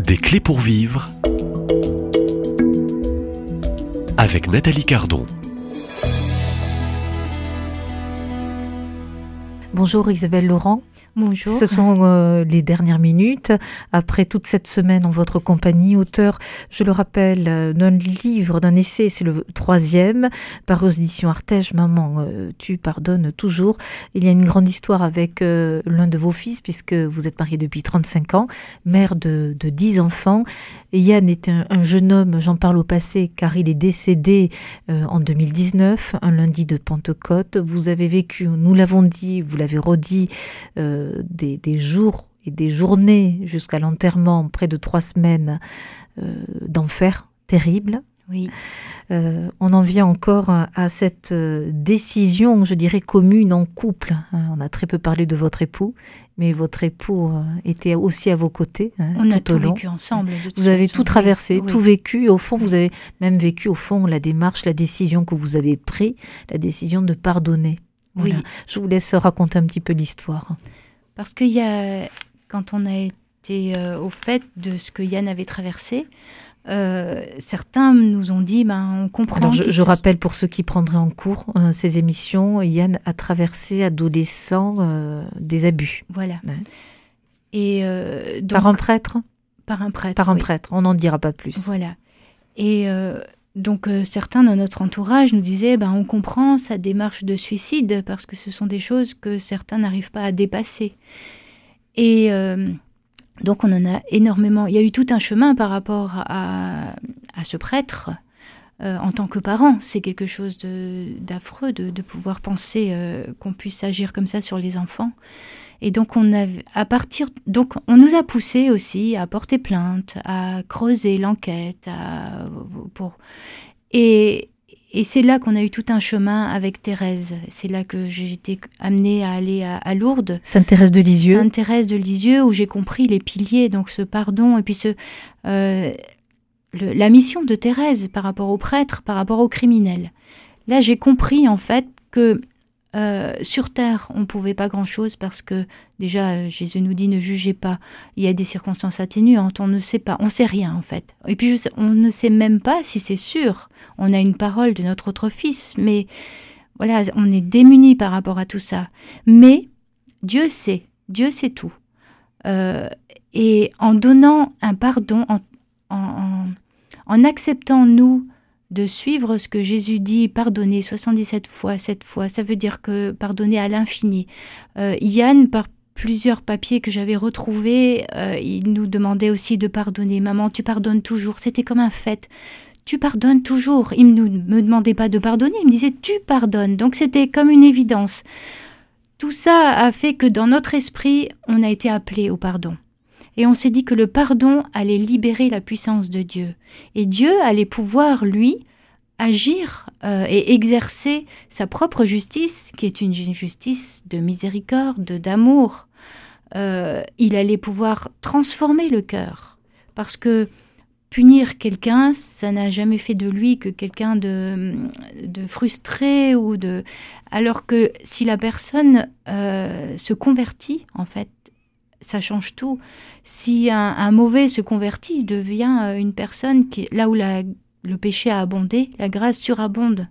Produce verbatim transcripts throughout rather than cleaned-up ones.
Des clés pour vivre avec Nathalie Cardon. Bonjour Isabelle Laurent. Bonjour. Ce sont euh, les dernières minutes. Après toute cette semaine en votre compagnie, auteur, je le rappelle, euh, d'un livre, d'un essai, c'est le troisième, paru aux éditions Artege, Maman, euh, tu pardonnes toujours. Il y a une grande histoire avec euh, l'un de vos fils, puisque vous êtes mariée depuis trente-cinq ans, mère de, de dix enfants. Et Yann est un, un jeune homme, j'en parle au passé, car il est décédé euh, en deux mille dix-neuf, un lundi de Pentecôte. Vous avez vécu, nous l'avons dit, vous l'avez redit, euh, Des, des jours et des journées jusqu'à l'enterrement, près de trois semaines euh, d'enfer terrible. Oui. Euh, on en vient encore à, à cette euh, décision, je dirais, commune en couple. Hein. On a très peu parlé de votre époux, mais votre époux euh, était aussi à vos côtés. Hein, on a tout, tout au long. vécu ensemble. Vous avez façon. tout traversé, oui. tout vécu. Au fond, vous avez même vécu, au fond, la démarche, la décision que vous avez prise, la décision de pardonner. Voilà. Oui. Je vous laisse raconter un petit peu l'histoire. Parce qu'il y a, quand on a été euh, au fait de ce que Yann avait traversé, euh, certains nous ont dit, ben, on comprend. Alors je, je rappelle pour ceux qui prendraient en cours euh, ces émissions, Yann a traversé, adolescent, euh, des abus. Voilà. Ouais. Et euh, donc, par un prêtre Par un prêtre. Par un oui. prêtre, on n'en dira pas plus. Voilà. Et euh, donc euh, certains dans notre entourage nous disaient, ben, on comprend sa démarche de suicide parce que ce sont des choses que certains n'arrivent pas à dépasser. Et euh, donc on en a énormément. Il y a eu tout un chemin par rapport à, à ce prêtre euh, en tant que parent. C'est quelque chose de, d'affreux de, de pouvoir penser euh, qu'on puisse agir comme ça sur les enfants. Et donc on a, à partir, donc on nous a poussé aussi à porter plainte, à creuser l'enquête, à, pour et, et c'est là qu'on a eu tout un chemin avec Thérèse. C'est là que j'ai été amenée à aller à, à Lourdes. Sainte Thérèse de Lisieux. Sainte Thérèse de Lisieux, où j'ai compris les piliers, donc ce pardon et puis ce euh, le, la mission de Thérèse par rapport aux prêtres, par rapport aux criminels. Là, j'ai compris en fait que Euh, sur terre, on ne pouvait pas grand-chose parce que déjà, Jésus nous dit ne jugez pas. Il y a des circonstances atténuantes, on ne sait pas, on ne sait rien en fait. Et puis je sais, on ne sait même pas si c'est sûr. On a une parole de notre autre fils, mais voilà, on est démunis par rapport à tout ça. Mais Dieu sait, Dieu sait tout. Euh, et en donnant un pardon, en, en, en, en acceptant nous de suivre ce que Jésus dit, pardonner soixante-dix-sept fois, sept fois, ça veut dire que pardonner à l'infini. Euh, Yann, par plusieurs papiers que j'avais retrouvés, euh, il nous demandait aussi de pardonner. Maman, tu pardonnes toujours. C'était comme un fait. Tu pardonnes toujours. Il ne me demandait pas de pardonner, il me disait tu pardonnes. Donc c'était comme une évidence. Tout ça a fait que dans notre esprit, on a été appelé au pardon. Et on s'est dit que le pardon allait libérer la puissance de Dieu. Et Dieu allait pouvoir, lui, agir euh, et exercer sa propre justice, qui est une justice de miséricorde, d'amour. Euh, il allait pouvoir transformer le cœur. Parce que punir quelqu'un, ça n'a jamais fait de lui que quelqu'un de, de frustré ou de... Alors que si la personne euh, se convertit, en fait, ça change tout. Si un, un mauvais se convertit, il devient une personne qui, là où la, le péché a abondé, la grâce surabonde.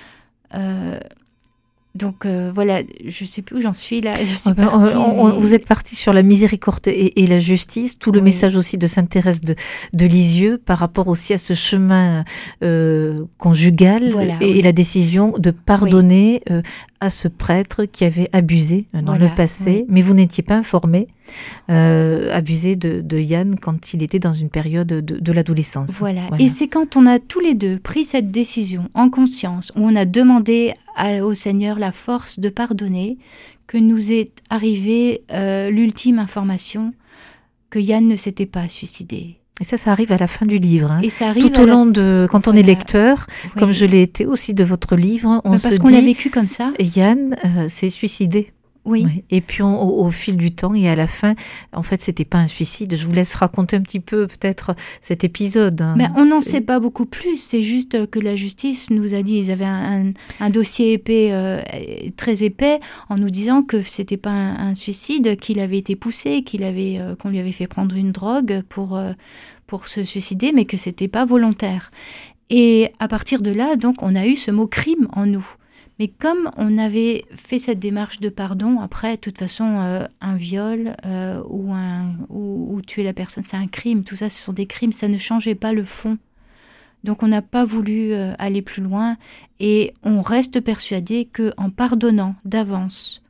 Euh, donc euh, voilà, je ne sais plus où j'en suis là. Je suis on, partie, on, on, vous êtes parti sur la miséricorde et, et la justice, tout le oui. message aussi de Sainte Thérèse de, de Lisieux par rapport aussi à ce chemin euh, conjugal voilà, et, oui. et la décision de pardonner oui. euh, à ce prêtre qui avait abusé dans voilà, le passé, oui. mais vous n'étiez pas informé, euh, abusé de, de Yann quand il était dans une période de, de l'adolescence. Voilà. voilà, et c'est quand on a tous les deux pris cette décision en conscience, où on a demandé à, au Seigneur la force de pardonner, que nous est arrivée euh, l'ultime information que Yann ne s'était pas suicidé. Et ça, ça arrive à la fin du livre. Hein. Et ça arrive tout au long la... de, quand voilà. on est lecteur, oui. comme je l'ai été aussi de votre livre, on Mais se parce dit, qu'on l'a vécu comme ça. Yann euh, s'est suicidé. Oui. Oui. Et puis on, au, au fil du temps et à la fin, en fait, c'était pas un suicide. Je vous laisse raconter un petit peu peut-être cet épisode. Mais on n'en sait pas beaucoup plus. C'est juste que la justice nous a dit, ils avaient un, un, un dossier épais, euh, très épais, en nous disant que c'était pas un, un suicide, qu'il avait été poussé, qu'il avait, euh, qu'on lui avait fait prendre une drogue pour euh, pour se suicider, mais que c'était pas volontaire. Et à partir de là, donc, on a eu ce mot crime en nous. Mais comme on avait fait cette démarche de pardon, après, de toute façon, euh, un viol euh, ou, un, ou, ou tuer la personne, c'est un crime. Tout ça, ce sont des crimes. Ça ne changeait pas le fond. Donc, on n'a pas voulu euh, aller plus loin. Et on reste persuadé qu'en pardonnant d'avance,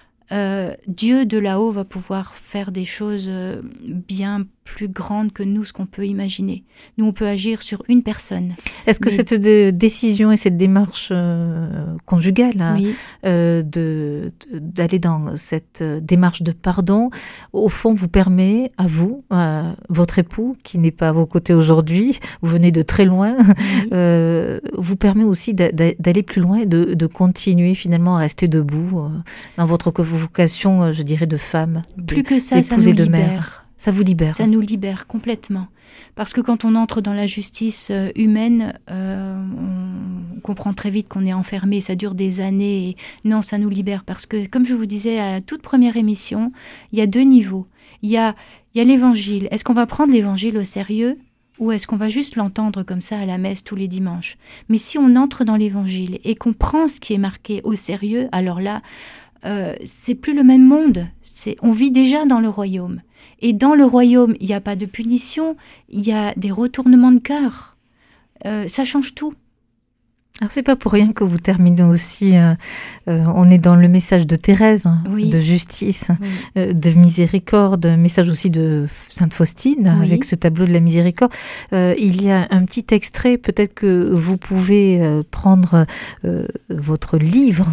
euh, Dieu de là-haut va pouvoir faire des choses euh, bien plus grandes que nous, ce qu'on peut imaginer. Nous, on peut agir sur une personne. Est-ce que mais... cette de, décision et cette démarche euh, conjugale, hein, oui. euh, de, de, d'aller dans cette démarche de pardon, au fond, vous permet à vous, à votre époux, qui n'est pas à vos côtés aujourd'hui, vous venez de très loin, oui. euh, vous permet aussi d'a, d'aller plus loin et de, de continuer finalement à rester debout euh, dans votre vocation, je dirais, de femme, plus que ça, ça nous et de libère. mère. Ça vous libère. Ça nous libère complètement. Parce que quand on entre dans la justice euh, humaine, euh, on comprend très vite qu'on est enfermé, ça dure des années. Et non, ça nous libère. Parce que, comme je vous disais à la toute première émission, il y a deux niveaux. Il y a, il y a l'évangile. Est-ce qu'on va prendre l'évangile au sérieux ou est-ce qu'on va juste l'entendre comme ça à la messe tous les dimanches? Mais si on entre dans l'évangile et qu'on prend ce qui est marqué au sérieux, alors là, euh, c'est plus le même monde. C'est, on vit déjà dans le royaume. Et dans le royaume, il n'y a pas de punition, il y a des retournements de cœur. Euh, ça change tout. Alors, c'est pas pour rien que vous terminez aussi, euh, euh, on est dans le message de Thérèse, hein, oui. de justice, oui. euh, de miséricorde, message aussi de Sainte Faustine, oui. avec ce tableau de la miséricorde. Euh, il y a un petit extrait, peut-être que vous pouvez euh, prendre euh, votre livre.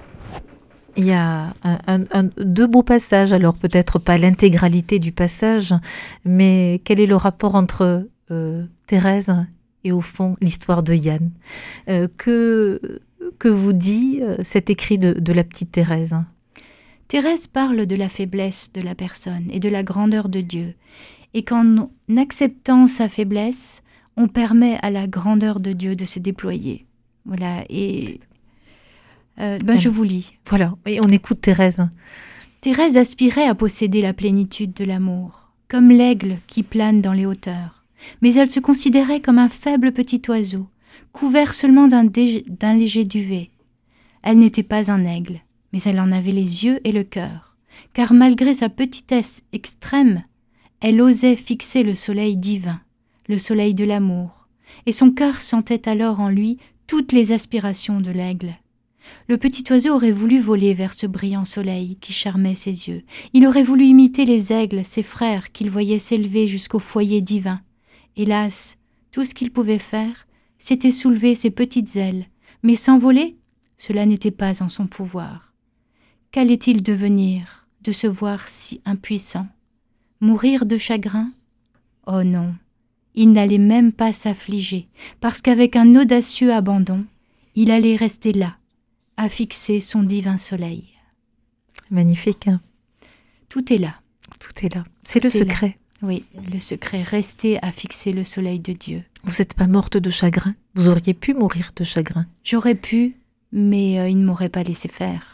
Il y a un, un, un, deux beaux passages, alors peut-être pas l'intégralité du passage, mais quel est le rapport entre euh, Thérèse et au fond l'histoire de Yann euh, que, que vous dit euh, cet écrit de, de la petite Thérèse? Thérèse parle de la faiblesse de la personne et de la grandeur de Dieu. Et qu'en acceptant sa faiblesse, on permet à la grandeur de Dieu de se déployer. Voilà, et... Euh, ben je vous lis. Voilà, et on écoute Thérèse. Thérèse aspirait à posséder la plénitude de l'amour, comme l'aigle qui plane dans les hauteurs. Mais elle se considérait comme un faible petit oiseau, couvert seulement d'un, dé- d'un léger duvet. Elle n'était pas un aigle, mais elle en avait les yeux et le cœur, car malgré sa petitesse extrême, elle osait fixer le soleil divin, le soleil de l'amour, et son cœur sentait alors en lui toutes les aspirations de l'aigle. Le petit oiseau aurait voulu voler vers ce brillant soleil qui charmait ses yeux. Il aurait voulu imiter les aigles, ses frères, qu'il voyait s'élever jusqu'au foyer divin. Hélas, tout ce qu'il pouvait faire, c'était soulever ses petites ailes, mais s'envoler, cela n'était pas en son pouvoir. Qu'allait-il devenir de se voir si impuissant? Mourir de chagrin? Oh non, il n'allait même pas s'affliger, parce qu'avec un audacieux abandon, il allait rester là, à fixer son divin soleil. Magnifique. Hein? Tout est là. Tout est là. C'est Tout le secret. Là. Oui, le secret. Rester à fixer le soleil de Dieu. Vous n'êtes pas morte de chagrin? Vous auriez pu mourir de chagrin? J'aurais pu, mais euh, il ne m'aurait pas laissé faire.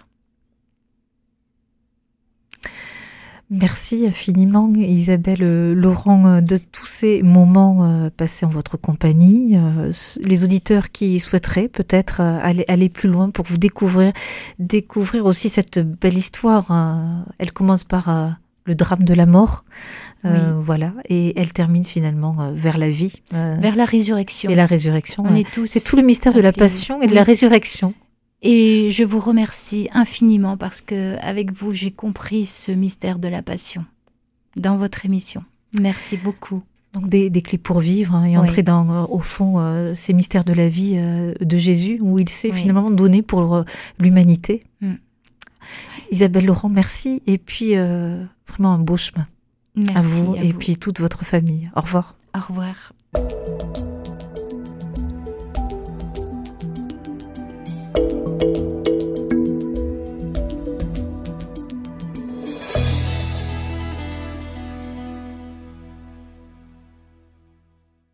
Merci infiniment Isabelle Laurent de tous ces moments passés en votre compagnie. Les auditeurs qui souhaiteraient peut-être aller, aller plus loin pour vous découvrir, découvrir aussi cette belle histoire. Elle commence par le drame de la mort, oui. euh, voilà, et elle termine finalement vers la vie. Vers la résurrection. Et la résurrection. On est tous C'est tout le mystère de la passion et de oui. la résurrection. Et je vous remercie infiniment parce que avec vous, j'ai compris ce mystère de la passion dans votre émission. Merci beaucoup. Donc des, des clés pour vivre hein, et oui. entrer dans, euh, au fond, euh, ces mystères de la vie euh, de Jésus, où il s'est oui. finalement donné pour euh, l'humanité. Mm. Isabelle Laurent, merci. Et puis, euh, vraiment un beau chemin merci à vous à et vous. Puis toute votre famille. Au revoir. Au revoir.